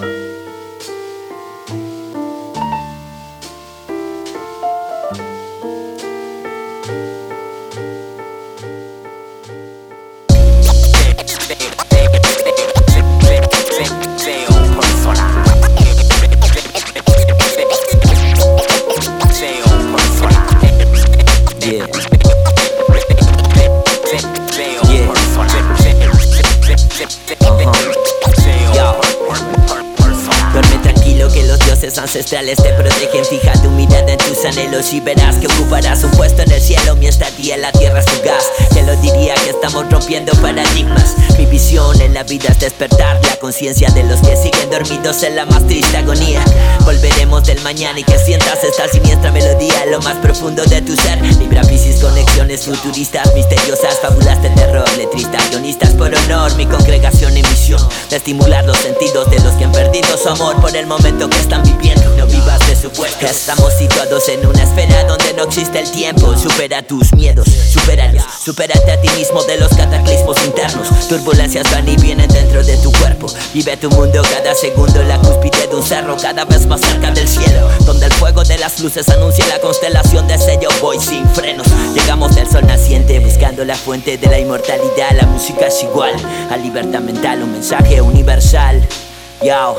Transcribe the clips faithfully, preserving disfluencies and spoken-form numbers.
Ancestrales te protegen, fija tu mirada en tus anhelos y verás que ocuparás un puesto en el cielo. Mi estadía en la tierra es fugaz, te lo diría que estamos rompiendo paradigmas. Mi visión en la vida es despertar la conciencia de los que siguen dormidos en la más triste agonía. Volveremos del mañana y que sientas esta siniestra melodía en lo más profundo de tu ser. Libra Piscis, conexiones futuristas, misteriosas, fábulas de terror, letristas, guionistas por honor. Mi congregación en misión de estimular los sentidos de los que han perdido su amor por el momento que están viviendo. No vivas de supuestos. Estamos situados en una esfera donde no existe el tiempo. Supera tus miedos, supéralos. Supérate a ti mismo de los cataclismos internos. Turbulencias van y vienen dentro de tu cuerpo. Vive tu mundo cada segundo en la cúspide de un cerro, cada vez más cerca del cielo, donde el fuego de las luces anuncia la constelación de sello. Voy sin frenos. Llegamos del sol naciente buscando la fuente de la inmortalidad. La música es igual a libertad mental, un mensaje universal. Yo.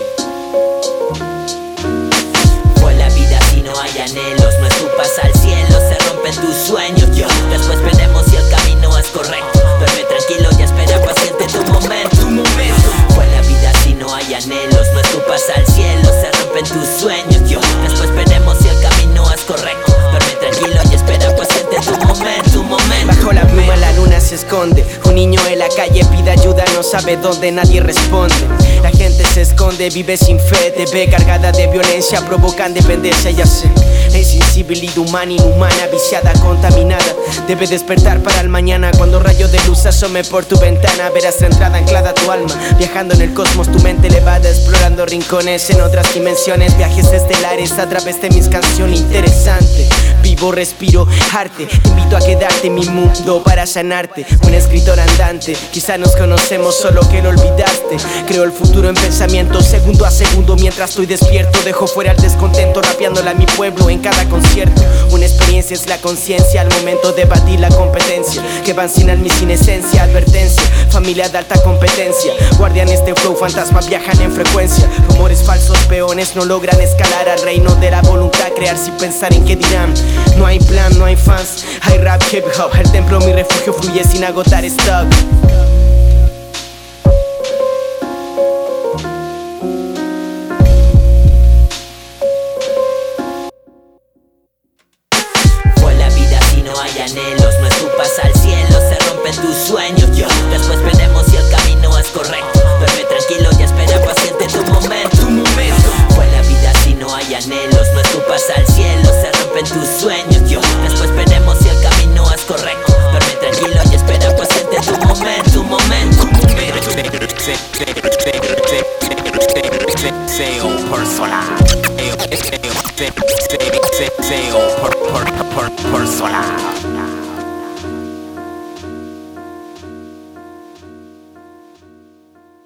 No hay anhelos, no escupas al cielo, se rompen tus sueños. Yo, después veremos si el camino es correcto. Duerme tranquilo y espera paciente tu momento, tu momento. Fue la vida si no hay anhelos, no escupas al cielo, se rompen tus sueños. Yo, después veremos si el camino es correcto. Duerme tranquilo y espera paciente tu momento, tu momento. Bajo la pluma la luna se esconde. Un niño en la calle pide ayuda, no sabe dónde, nadie responde. La gente se esconde, vive sin fe, te ve cargada de violencia, provocan dependencia, ya sé. La insensibilidad humana, inhumana, viciada, contaminada, debe despertar para el mañana. Cuando rayo de luz asome por tu ventana, verás la entrada anclada a tu alma. Viajando en el cosmos, tu mente elevada, explorando rincones en otras dimensiones. Viajes estelares a través de mis canciones. Interesante, vivo, respiro, arte. Te invito a quedarte en mi mundo para sanarte. Un escritor andante, quizá nos conocemos, solo que lo olvidaste. Creo el futuro en pensamiento, segundo a segundo. Mientras estoy despierto, dejo fuera el descontento, rapeándola a mi pueblo en cada concierto. Una experiencia es la conciencia al momento de batir la competencia. Que van sin alma y sin esencia, advertencia. Familia de alta competencia, guardianes de flow, fantasmas viajan en frecuencia. Rumores falsos, peones no logran escalar al reino de la voluntad, crear sin pensar en qué dirán. No hay plan, no hay fans, hay rap, hip hop. El templo, mi refugio, fluye sin agotar stock. No hay anhelos, no escupas al cielo, se rompen tus sueños. Yo, después veremos si el camino es correcto. Duerme tranquilo y espera paciente tu momento, tu momento. Fue la vida si no hay anhelos, no escupas al cielo, se rompen tus sueños. Yo, después veremos si el camino es correcto. Duerme tranquilo y espera paciente tu momento, tu momento, tu momento. Seo personal. Seo personal.